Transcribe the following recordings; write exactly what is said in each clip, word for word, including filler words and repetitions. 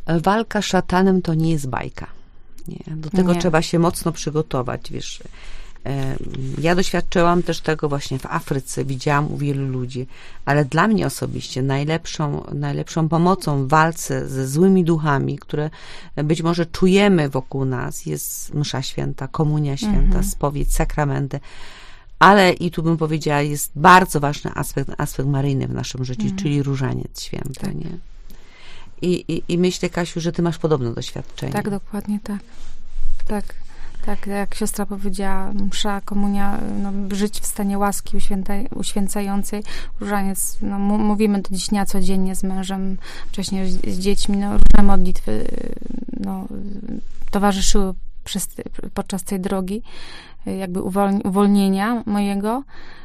walka z szatanem to nie jest bajka. Nie. Do tego nie. trzeba się mocno przygotować, wiesz. Ja doświadczyłam też tego właśnie w Afryce, widziałam u wielu ludzi, ale dla mnie osobiście najlepszą, najlepszą pomocą w walce ze złymi duchami, które być może czujemy wokół nas, jest msza święta, komunia święta, mhm. spowiedź, sakramenty, ale i tu bym powiedziała, jest bardzo ważny aspekt, aspekt maryjny w naszym życiu, mhm. czyli różaniec święty, tak. nie? I, i, I myślę, Kasiu, że ty masz podobne doświadczenie. Tak, dokładnie tak. Tak. Tak, jak siostra powiedziała, msza, komunia, no, żyć w stanie łaski uświęta, uświęcającej, różaniec, no, m- mówimy do dziś dnia codziennie z mężem, wcześniej z, z dziećmi, no, różne modlitwy no, towarzyszyły przez, podczas tej drogi, jakby uwolni, uwolnienia mojego.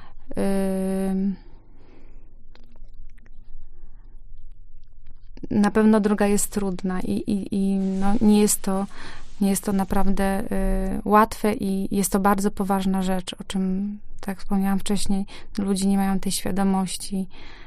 Na pewno droga jest trudna i, i, i no, nie jest to Nie jest to naprawdę y, łatwe i jest to bardzo poważna rzecz, o czym, tak wspomniałam wcześniej, ludzie nie mają tej świadomości.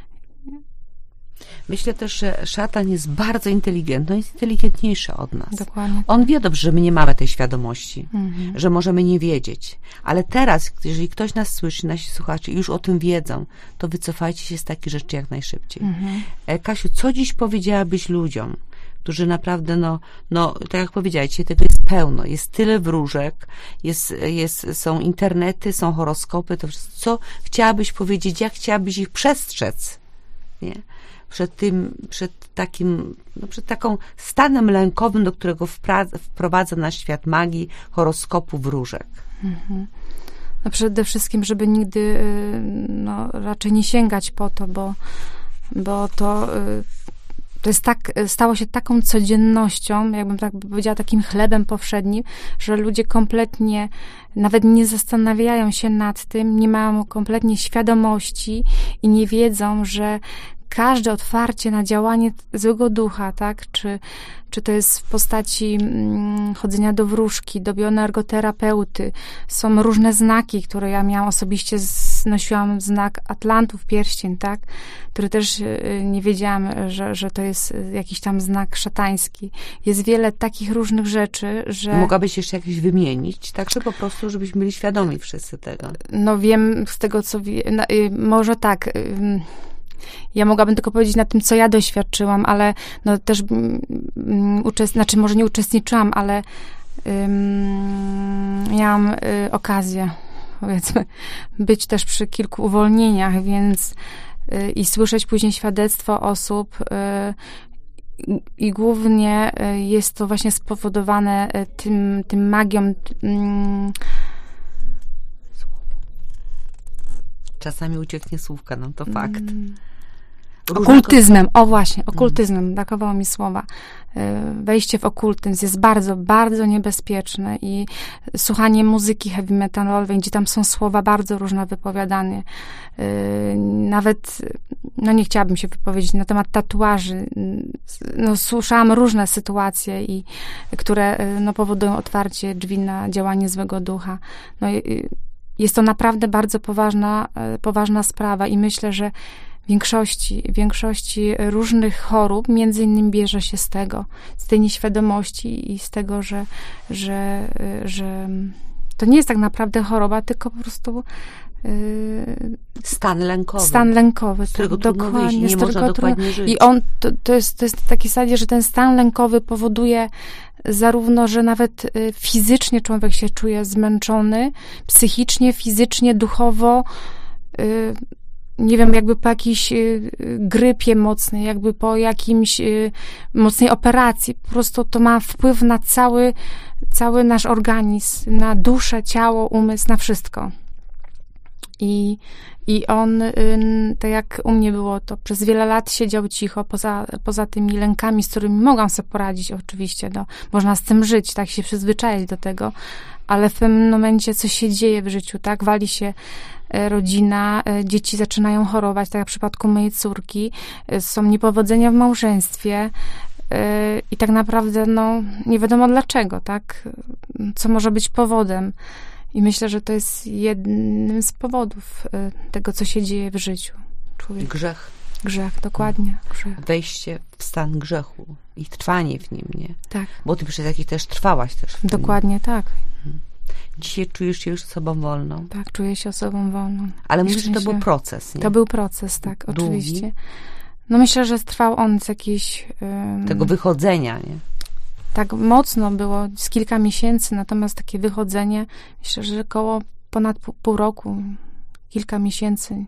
Myślę też, że szatan jest bardzo inteligentny, jest inteligentniejszy od nas. Dokładnie. On wie dobrze, że my nie mamy tej świadomości, Mhm. że możemy nie wiedzieć. Ale teraz, jeżeli ktoś nas słyszy, nasi słuchacze już o tym wiedzą, to wycofajcie się z takich rzeczy jak najszybciej. Mhm. Kasiu, co dziś powiedziałabyś ludziom, którzy naprawdę, no, no, tak jak powiedziałeś, dzisiaj tego jest pełno, jest tyle wróżek, jest, jest, są internety, są horoskopy, to wszystko. Co chciałabyś powiedzieć, jak chciałabyś ich przestrzec, nie? Przed tym, przed takim, no, przed taką stanem lękowym, do którego wpra- wprowadza nas świat magii, horoskopu, wróżek. Mhm. No przede wszystkim, żeby nigdy, no, raczej nie sięgać po to, bo, bo to To jest tak, stało się taką codziennością, jakbym tak powiedziała, takim chlebem powszednim, że ludzie kompletnie nawet nie zastanawiają się nad tym, nie mają kompletnie świadomości i nie wiedzą, że każde otwarcie na działanie złego ducha, tak, czy, czy to jest w postaci mm, chodzenia do wróżki, do bioenergoterapeuty, są różne znaki, które ja miałam osobiście, nosiłam znak Atlantów, pierścień, tak, który też y, nie wiedziałam, że, że to jest jakiś tam znak szatański. Jest wiele takich różnych rzeczy, że... Mogłabyś jeszcze jakieś wymienić, tak, że po prostu, żebyśmy byli świadomi wszyscy tego. No wiem z tego, co... Wie, no, y, może tak... Y, Ja mogłabym tylko powiedzieć na tym, co ja doświadczyłam, ale no też um, uczest... znaczy może nie uczestniczyłam, ale um, miałam y, okazję, powiedzmy, być też przy kilku uwolnieniach, więc y, i słyszeć później świadectwo osób y, i głównie y, jest to właśnie spowodowane y, tym, tym magią y, Czasami ucieknie słówka, no to fakt. Mm. Okultyzmem, o właśnie, okultyzmem, mm. brakowało mi słowa. Wejście w okultyzm jest bardzo, bardzo niebezpieczne i słuchanie muzyki heavy metalowej, gdzie tam są słowa bardzo różne wypowiadane. Nawet, no nie chciałabym się wypowiedzieć na temat tatuaży. No, słyszałam różne sytuacje, i, które no, powodują otwarcie drzwi na działanie złego ducha. No, jest to naprawdę bardzo poważna, poważna sprawa i myślę, że większości, większości różnych chorób między innymi bierze się z tego, z tej nieświadomości i z tego, że, że, że to nie jest tak naprawdę choroba, tylko po prostu yy, stan lękowy. Stan lękowy. Z którego tak, trudno wyjść, nie można dokładnie żyć. I on, to, to, jest, to jest w takiej zasadzie, że ten stan lękowy powoduje zarówno, że nawet fizycznie człowiek się czuje zmęczony, psychicznie, fizycznie, duchowo, yy, nie wiem, jakby po jakiejś y, grypie mocnej, jakby po jakimś y, mocnej operacji. Po prostu to ma wpływ na cały, cały nasz organizm, na duszę, ciało, umysł, na wszystko. I, i on, y, tak jak u mnie było, to przez wiele lat siedział cicho, poza, poza tymi lękami, z którymi mogłam sobie poradzić oczywiście. No, można z tym żyć, tak, się przyzwyczaić do tego, ale w pewnym momencie coś się dzieje w życiu, tak, wali się rodzina, dzieci zaczynają chorować, tak jak w przypadku mojej córki, są niepowodzenia w małżeństwie i tak naprawdę, no, nie wiadomo dlaczego, tak, co może być powodem. I myślę, że to jest jednym z powodów tego, co się dzieje w życiu człowieka. Grzech. Grzech, dokładnie. Grzech. Wejście w stan grzechu i trwanie w nim, nie? Tak. Bo ty przez jakiś też trwałaś też w tym. Dokładnie tak. Dzisiaj czujesz się już osobą wolną. Tak, czuję się osobą wolną. Ale mówisz, że to Szczęście- był proces, nie? To był proces, tak, Długi. oczywiście. No myślę, że trwał on z jakiś... ym, Tego wychodzenia, nie? Tak mocno było, z kilka miesięcy, natomiast takie wychodzenie, myślę, że około ponad pół, pół roku, kilka miesięcy.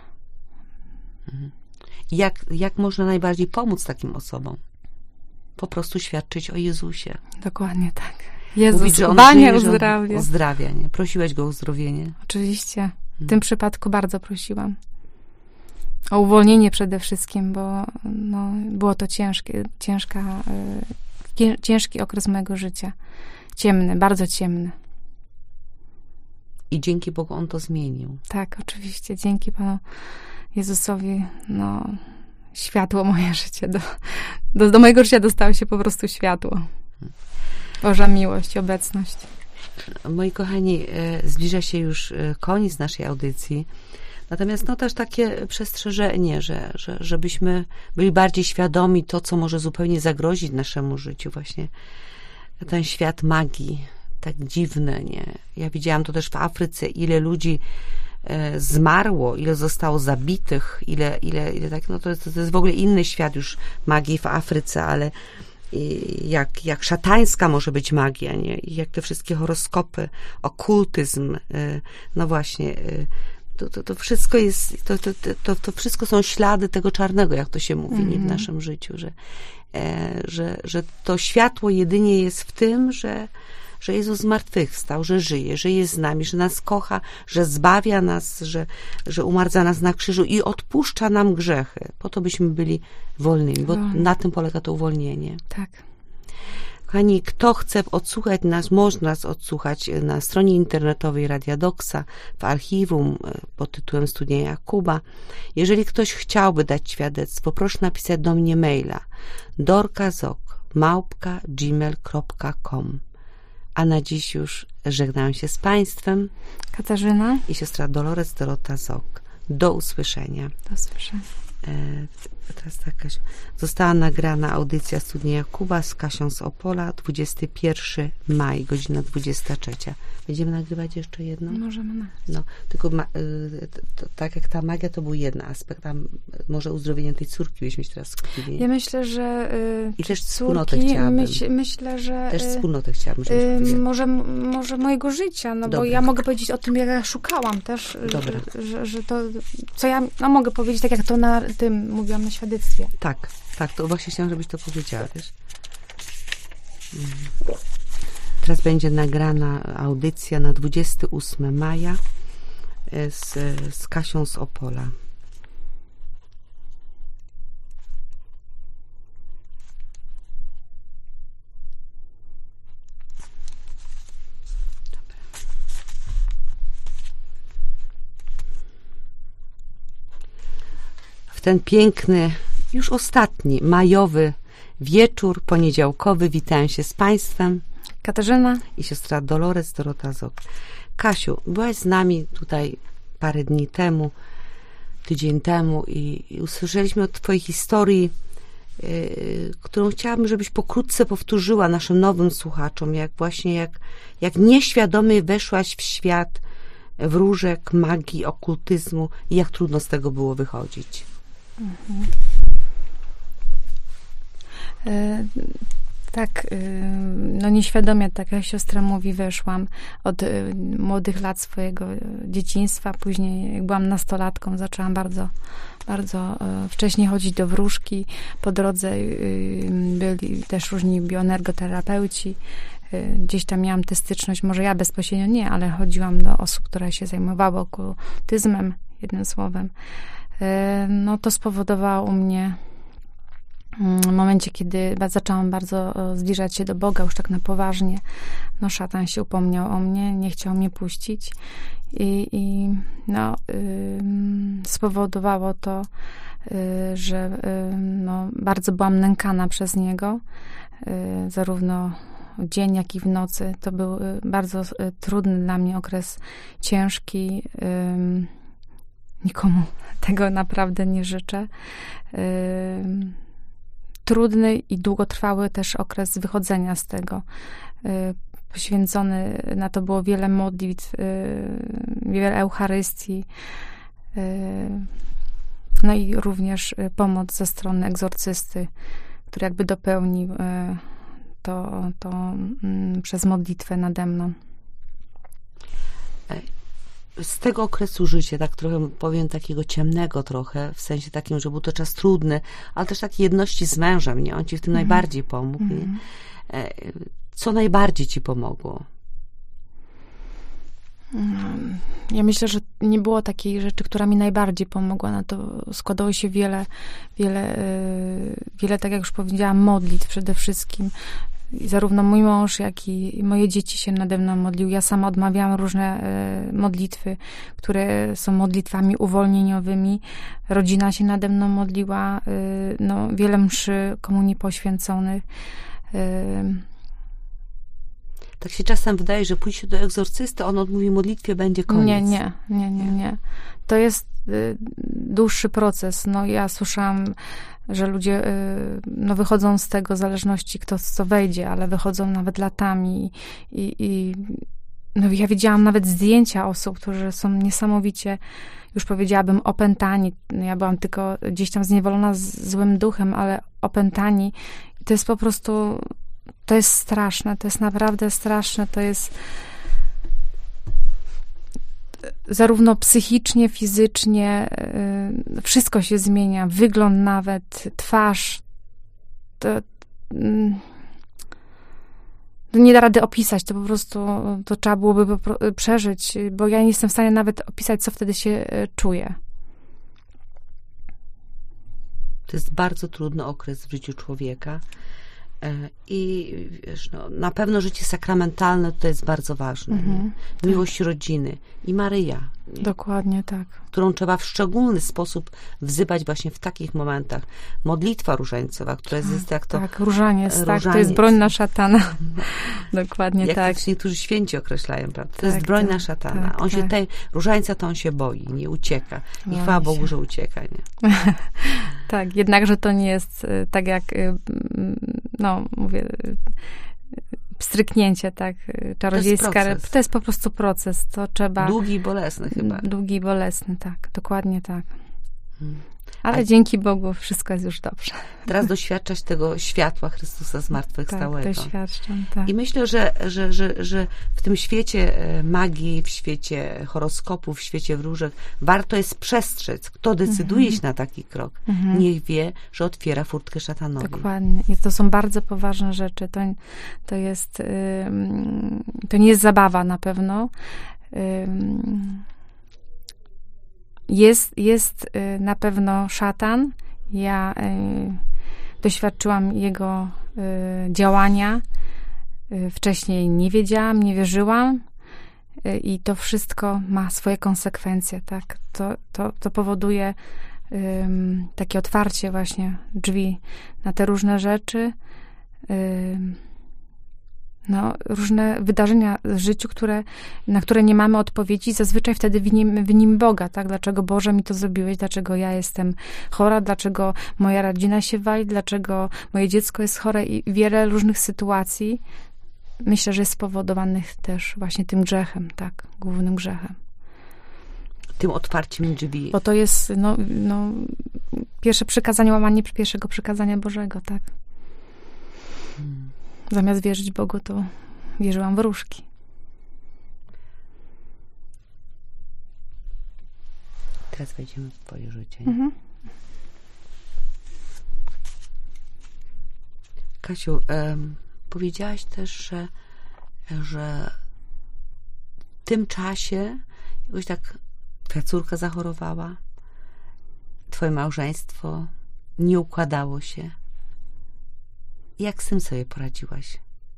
Jak, jak można najbardziej pomóc takim osobom? Po prostu świadczyć o Jezusie. Dokładnie tak. Jezus, Mówić, że on Panie żyje, że on uzdrawia. uzdrawia, nie? Prosiłeś Go o uzdrowienie. Oczywiście. W tym przypadku bardzo prosiłam. O uwolnienie przede wszystkim, bo no, było to ciężkie, ciężka, y, ciężki okres mojego życia. Ciemny, bardzo ciemny. I dzięki Bogu On to zmienił. Tak, oczywiście. Dzięki Panu Jezusowi, no, światło moje życie. Do, do, do mojego życia dostało się po prostu światło. Boża miłość, obecność. Moi kochani, e, zbliża się już e, koniec naszej audycji. Natomiast no też takie przestrzeżenie, że, że, żebyśmy byli bardziej świadomi to, co może zupełnie zagrozić naszemu życiu. Właśnie ten świat magii, tak dziwny, nie? Ja widziałam to też w Afryce, ile ludzi e, zmarło, ile zostało zabitych, ile, ile, ile tak, no to jest, to jest w ogóle inny świat już magii w Afryce, ale i jak, jak szatańska może być magia, nie? I jak te wszystkie horoskopy, okultyzm, e, no właśnie, e, To, to, to wszystko jest, to, to, to, to wszystko są ślady tego czarnego, jak to się mówi, nie, w naszym życiu, że, e, że, że to światło jedynie jest w tym, że, że Jezus zmartwychwstał, że żyje, że jest z nami, że nas kocha, że zbawia nas, że, że umarł za nas na krzyżu i odpuszcza nam grzechy, po to byśmy byli wolnymi, bo Wolny. na tym polega to uwolnienie. Tak. Kochani, kto chce odsłuchać nas, można nas odsłuchać na stronie internetowej Radia Doksa, w archiwum pod tytułem Studia Jakuba. Jeżeli ktoś chciałby dać świadectwo, proszę napisać do mnie maila dorkazok małpka gmail kropka com. A na dziś już żegnam się z Państwem Katarzyna, i siostra Dolores Dorota Zok. Do usłyszenia. do usłyszenia. E, teraz tak, Kasiu. Została nagrana audycja Studia Jakuba z Kasią z Opola, dwudziestego pierwszego maja, godzina dwudziesta trzecia. Będziemy nagrywać jeszcze jedną? Możemy na... No, tylko ma, y, to, to, tak jak ta magia to był jeden aspekt, tam może uzdrowienie tej córki byśmy się teraz skupili. Ja myślę, że y, I też córki, wspólnotę chciałabym. myśl, myślę, że Też y, wspólnotę chciałabym, żebyś y, powiedziała. może, może mojego życia, no bo Dobra. ja mogę powiedzieć o tym, jak ja szukałam też, Dobra. że, że, że to, co ja no, mogę powiedzieć, tak jak to na tym mówiłam na świadectwie. Tak, tak, to właśnie chciałam, żebyś to powiedziała, wiesz. Mm. Teraz będzie nagrana audycja na dwudziestego ósmego maja z, z Kasią z Opola. W ten piękny, już ostatni, majowy wieczór poniedziałkowy witam się z Państwem Katarzyna, i siostra Dolores Dorota Zok. Kasiu, byłaś z nami tutaj parę dni temu, tydzień temu i, i usłyszeliśmy od Twojej historii, yy, którą chciałabym, żebyś pokrótce powtórzyła naszym nowym słuchaczom, jak właśnie, jak, jak nieświadomie weszłaś w świat wróżek, magii, okultyzmu i jak trudno z tego było wychodzić. Mhm. E, tak, y, no nieświadomie, tak jak siostra mówi, weszłam od y, młodych lat swojego y, dzieciństwa. Później, jak byłam nastolatką, zaczęłam bardzo, bardzo y, wcześnie chodzić do wróżki. Po drodze y, byli też różni bioenergoterapeuci. Y, gdzieś tam miałam tę styczność, może ja bezpośrednio nie, ale chodziłam do osób, które się zajmowały okultyzmem, jednym słowem. Y, no to spowodowało u mnie w momencie, kiedy zaczęłam bardzo zbliżać się do Boga, już tak na poważnie, no szatan się upomniał o mnie, nie chciał mnie puścić i, i no, y, spowodowało to, y, że y, no, bardzo byłam nękana przez niego, y, zarówno w dzień, jak i w nocy. To był y, bardzo y, trudny dla mnie okres, ciężki. Y, nikomu tego naprawdę nie życzę. Trudny i długotrwały też okres wychodzenia z tego. Poświęcony na to było wiele modlitw, wiele Eucharystii, no i również pomoc ze strony egzorcysty, który jakby dopełnił to, to przez modlitwę nade mną. Z tego okresu życia, tak trochę powiem takiego ciemnego trochę, w sensie takim, że był to czas trudny, ale też takiej jedności z mężem, nie? On ci w tym mm. najbardziej pomógł. Mm. Nie? Co najbardziej ci pomogło? Ja myślę, że nie było takiej rzeczy, która mi najbardziej pomogła. Na to składało się wiele, wiele, wiele, tak jak już powiedziałam, modlitw przede wszystkim. I zarówno mój mąż, jak i moje dzieci się nade mną modliły. Ja sama odmawiałam różne modlitwy, które są modlitwami uwolnieniowymi. Rodzina się nade mną modliła. No, wiele mszy komunii poświęconych. Tak się czasem wydaje, że pójście do egzorcysty, on odmówi modlitwie, będzie koniec. Nie, nie, nie, nie, nie. To jest y, dłuższy proces. No ja słyszałam, że ludzie y, no, wychodzą z tego, w zależności kto z co wejdzie, ale wychodzą nawet latami i, i no, ja widziałam nawet zdjęcia osób, którzy są niesamowicie, już powiedziałabym, opętani. Ja byłam tylko gdzieś tam zniewolona z złym duchem, ale opętani. I to jest po prostu... To jest straszne, to jest naprawdę straszne, to jest zarówno psychicznie, fizycznie, yy, wszystko się zmienia, wygląd nawet, twarz, to, yy, to nie da rady opisać, to po prostu, to trzeba byłoby przeżyć, bo ja nie jestem w stanie nawet opisać, co wtedy się yy, czuję. To jest bardzo trudny okres w życiu człowieka. I wiesz, no, na pewno życie sakramentalne to jest bardzo ważne. Mhm, miłość tak. rodziny i Maryja. Nie? Dokładnie tak. Którą trzeba w szczególny sposób wzywać właśnie w takich momentach. Modlitwa różańcowa, która jest, jest jak to... Tak, różaniec, różaniec. Tak, to jest broń na szatana. Dokładnie jak tak. Jak niektórzy święci określają, prawda? To tak, jest broń tak, na szatana. Tak, on się tak. tej różańca to on się boi, nie ucieka. I Boi chwała Bogu, się. że ucieka, nie? Tak, jednakże to nie jest tak jak, no mówię, pstryknięcie, tak, czarodziejska. To jest, to jest po prostu proces, to trzeba... Długi i bolesny chyba. Długi i bolesny, tak, dokładnie tak. Hmm. Ale A dzięki Bogu wszystko jest już dobrze. Teraz doświadczać tego światła Chrystusa zmartwychwstałego. Tak, doświadczam, tak. I myślę, że, że, że, że w tym świecie magii, w świecie horoskopów, w świecie wróżek warto jest przestrzec. Kto decyduje Mhm. się na taki krok, Mhm. niech wie, że otwiera furtkę szatanowi. Dokładnie. I to są bardzo poważne rzeczy. To, to jest, to nie jest zabawa na pewno. Jest, jest na pewno szatan. Ja doświadczyłam jego działania. Wcześniej nie wiedziałam, nie wierzyłam. I to wszystko ma swoje konsekwencje, tak? To, to, to powoduje um, takie otwarcie właśnie drzwi na te różne rzeczy. Um, no, różne wydarzenia w życiu, które, na które nie mamy odpowiedzi, zazwyczaj wtedy winimy, winimy Boga, tak? Dlaczego Boże mi to zrobiłeś? Dlaczego ja jestem chora? Dlaczego moja rodzina się wali? Dlaczego moje dziecko jest chore? I wiele różnych sytuacji, myślę, że jest spowodowanych też właśnie tym grzechem, tak? Głównym grzechem. Tym otwarciem drzwi. Bo to jest, no, no pierwsze przykazanie, łamanie pierwszego przykazania Bożego, tak? Hmm. Zamiast wierzyć Bogu, to wierzyłam w wróżki. Teraz wejdziemy w twoje życie. Mhm. Kasiu, um, powiedziałaś też, że, że w tym czasie jakoś tak twoja córka zachorowała, twoje małżeństwo nie układało się. Jak z tym sobie poradziłaś?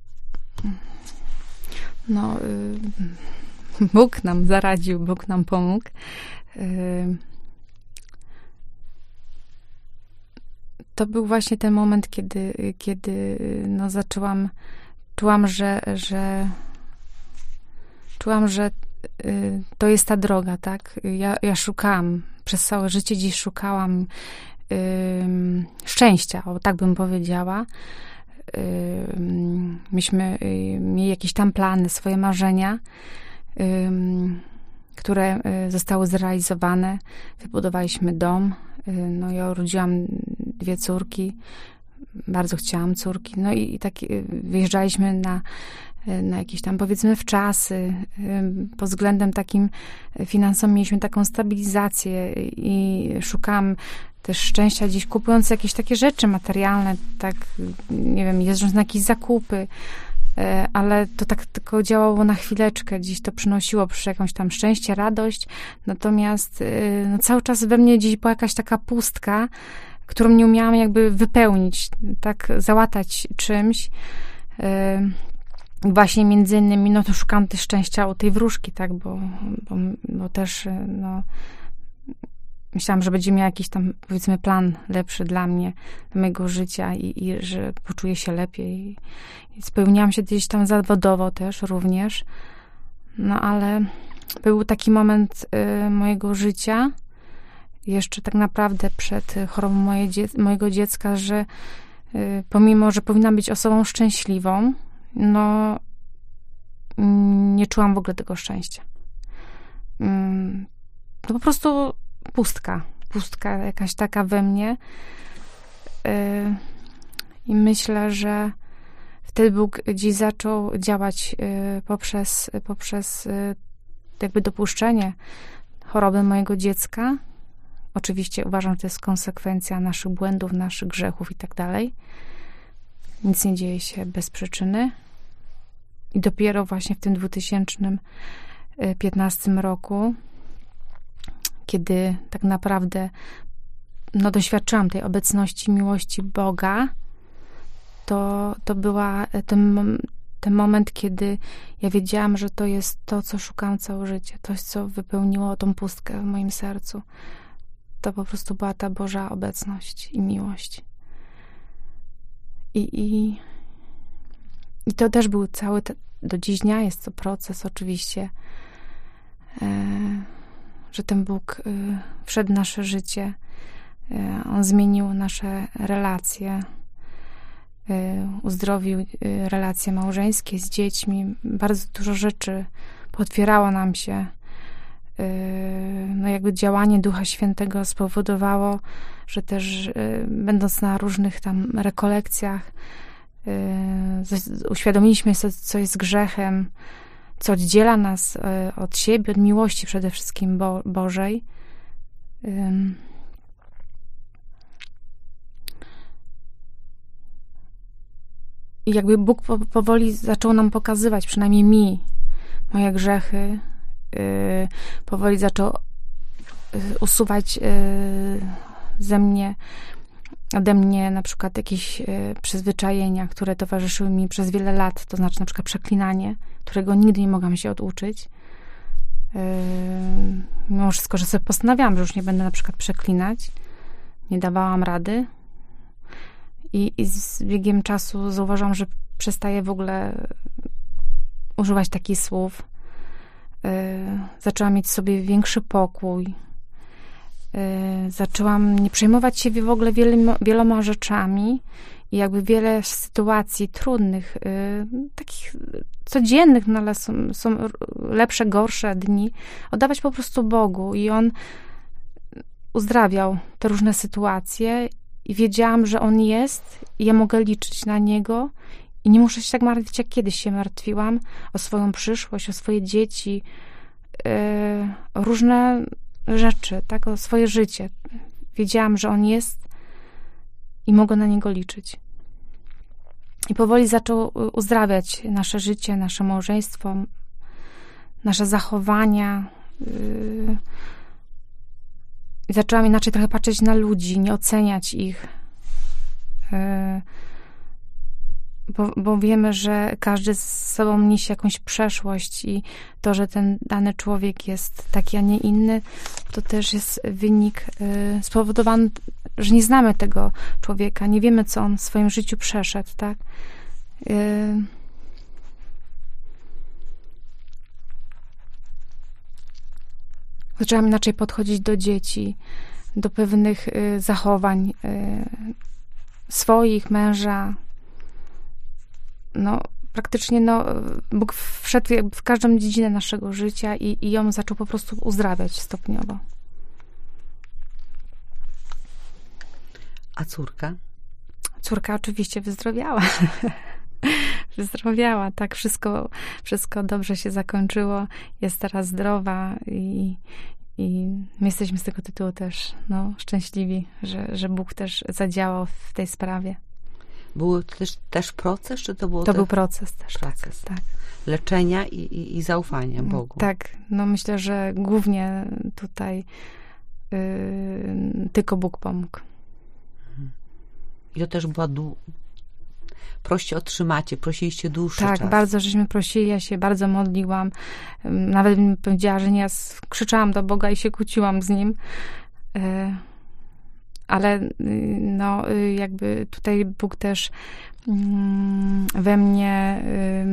No, y, Bóg nam zaradził, Bóg nam pomógł. Y, to był właśnie ten moment, kiedy, kiedy no, zaczęłam, czułam, że, że czułam, że y, to jest ta droga, tak? Ja, ja szukałam przez całe życie gdzieś szukałam y, szczęścia, o tak bym powiedziała. Y, myśmy y, mieli jakieś tam plany, swoje marzenia, y, które y, zostały zrealizowane. Wybudowaliśmy dom. Y, no ja urodziłam dwie córki. Bardzo chciałam córki. No i, i tak y, wyjeżdżaliśmy na na jakieś tam, powiedzmy, wczasy. Pod względem takim finansowym mieliśmy taką stabilizację i szukałam też szczęścia gdzieś kupując jakieś takie rzeczy materialne, tak, nie wiem, jeżdżąc na jakieś zakupy, ale to tak tylko działało na chwileczkę, gdzieś to przynosiło przy jakąś tam szczęście, radość, natomiast no, cały czas we mnie gdzieś była jakaś taka pustka, którą nie umiałam jakby wypełnić, tak załatać czymś. Właśnie między innymi, no to szukałam też szczęścia u tej wróżki, tak, bo, bo, bo też, no, myślałam, że będzie miała jakiś tam, powiedzmy, plan lepszy dla mnie, dla mojego życia i, i że poczuję się lepiej. I spełniałam się gdzieś tam zawodowo też również, no ale był taki moment y, mojego życia, jeszcze tak naprawdę przed chorobą moje, mojego dziecka, że y, pomimo, że powinnam być osobą szczęśliwą, no nie czułam w ogóle tego szczęścia. To po prostu pustka. Pustka jakaś taka we mnie. I myślę, że wtedy Bóg gdzieś zaczął działać poprzez, poprzez jakby dopuszczenie choroby mojego dziecka. Oczywiście uważam, że to jest konsekwencja naszych błędów, naszych grzechów i tak dalej. Nic nie dzieje się bez przyczyny. I dopiero właśnie w tym dwa tysiące piętnastym roku, kiedy tak naprawdę no, doświadczyłam tej obecności, miłości Boga, to, to była ten, ten moment, kiedy ja wiedziałam, że to jest to, co szukałam całe życie. To jest, co wypełniło tą pustkę w moim sercu. To po prostu była ta Boża obecność i miłość. I, i, i to też był cały, te, do dziś dnia jest to proces oczywiście, e, że ten Bóg e, wszedł w nasze życie, e, On zmienił nasze relacje, e, uzdrowił e, relacje małżeńskie z dziećmi, bardzo dużo rzeczy potwierało nam się. E, no jakby działanie Ducha Świętego spowodowało, że też e, będąc na różnych tam rekolekcjach, uświadomiliśmy sobie, co jest grzechem, co oddziela nas od siebie, od miłości przede wszystkim Bo- Bożej. I jakby Bóg po- powoli zaczął nam pokazywać, przynajmniej mi, moje grzechy. Powoli zaczął usuwać ze mnie ode mnie na przykład jakieś y, przyzwyczajenia, które towarzyszyły mi przez wiele lat, to znaczy na przykład przeklinanie, którego nigdy nie mogłam się oduczyć. Yy, mimo wszystko, że sobie postanawiałam, że już nie będę na przykład przeklinać. Nie dawałam rady. I, i z biegiem czasu zauważyłam, że przestaję w ogóle używać takich słów. Yy, zaczęłam mieć w sobie większy pokój. Yy, zaczęłam nie przejmować się w ogóle wieloma, wieloma rzeczami i jakby wiele sytuacji trudnych, yy, takich codziennych, no ale są, są lepsze, gorsze dni, oddawać po prostu Bogu i On uzdrawiał te różne sytuacje i wiedziałam, że On jest i ja mogę liczyć na Niego i nie muszę się tak martwić, jak kiedyś się martwiłam o swoją przyszłość, o swoje dzieci, yy, o różne rzeczy, tak, o swoje życie. Wiedziałam, że On jest i mogę na Niego liczyć. I powoli zaczął uzdrawiać nasze życie, nasze małżeństwo, nasze zachowania. I zaczęłam inaczej trochę patrzeć na ludzi, nie oceniać ich. Bo, bo wiemy, że każdy z sobą niesie jakąś przeszłość i to, że ten dany człowiek jest taki, a nie inny, to też jest wynik y, spowodowany, że nie znamy tego człowieka, nie wiemy, co on w swoim życiu przeszedł, tak? Y, Zaczęłam inaczej podchodzić do dzieci, do pewnych y, zachowań y, swoich, męża. No, praktycznie no, Bóg wszedł jakby w każdą dziedzinę naszego życia i, i ją zaczął po prostu uzdrawiać stopniowo. A córka? Córka oczywiście wyzdrowiała. Wyzdrowiała, tak, wszystko, wszystko dobrze się zakończyło, jest teraz zdrowa i, i my jesteśmy z tego tytułu też no, szczęśliwi, że, że Bóg też zadziałał w tej sprawie. Był to też, też proces, czy to było? To te... był proces też, proces. Tak, tak. Leczenia i, i, i zaufania Bogu. Tak, no myślę, że głównie tutaj yy, tylko Bóg pomógł. I to też była dłu... proście otrzymacie, prosiliście dłuższy tak, czas. Tak, bardzo żeśmy prosili, ja się bardzo modliłam. Nawet bym powiedziała, że nie, krzyczałam do Boga i się kłóciłam z Nim. Ale no, jakby tutaj Bóg też we mnie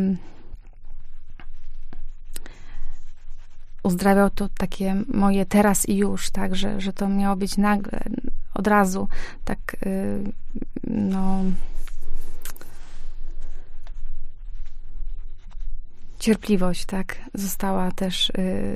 uzdrawiał to takie moje teraz i już, tak, że, że to miało być nagle, od razu, tak, no, cierpliwość, tak, została też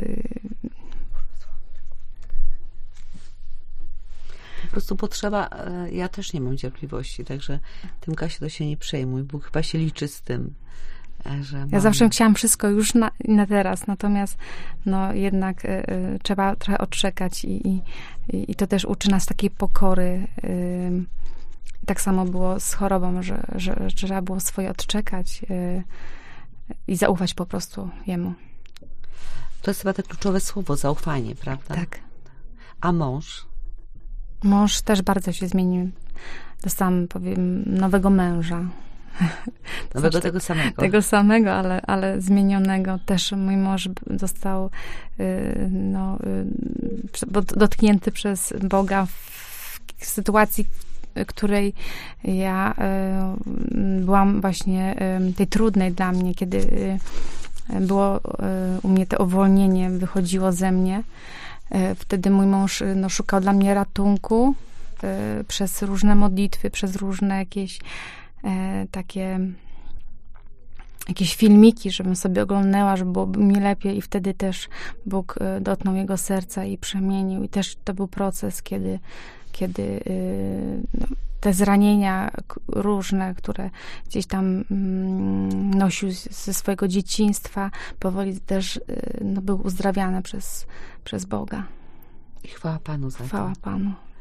po prostu potrzeba, ja też nie mam cierpliwości, także tym, Kasiu, to się nie przejmuj, Bóg chyba się liczy z tym, że mam... Ja zawsze chciałam wszystko już na, na teraz, natomiast no jednak y, y, trzeba trochę odczekać i, i, i to też uczy nas takiej pokory. Y, tak samo było z chorobą, że, że, że trzeba było swoje odczekać y, i zaufać po prostu Jemu. To jest chyba to kluczowe słowo, zaufanie, prawda? Tak. A mąż? Mąż też bardzo się zmienił. Dostałam, powiem, nowego męża. Nowego znaczy, tego samego. Tego samego, ale, ale zmienionego. Też mój mąż został yy, no, yy, dotknięty przez Boga w sytuacji, w której ja yy, byłam właśnie yy, tej trudnej dla mnie, kiedy yy, było yy, u mnie to uwolnienie, wychodziło ze mnie. Yy, wtedy mój mąż no, szukał dla mnie ratunku yy, przez różne modlitwy, przez różne jakieś E, takie jakieś filmiki, żebym sobie oglądała, żeby byłoby mi lepiej i wtedy też Bóg e, dotknął jego serca i przemienił i też to był proces, kiedy, kiedy e, no, te zranienia różne, które gdzieś tam mm, nosił ze swojego dzieciństwa, powoli też e, no, był uzdrawiany przez, przez Boga. I chwała Panu za to. Chwała Panu.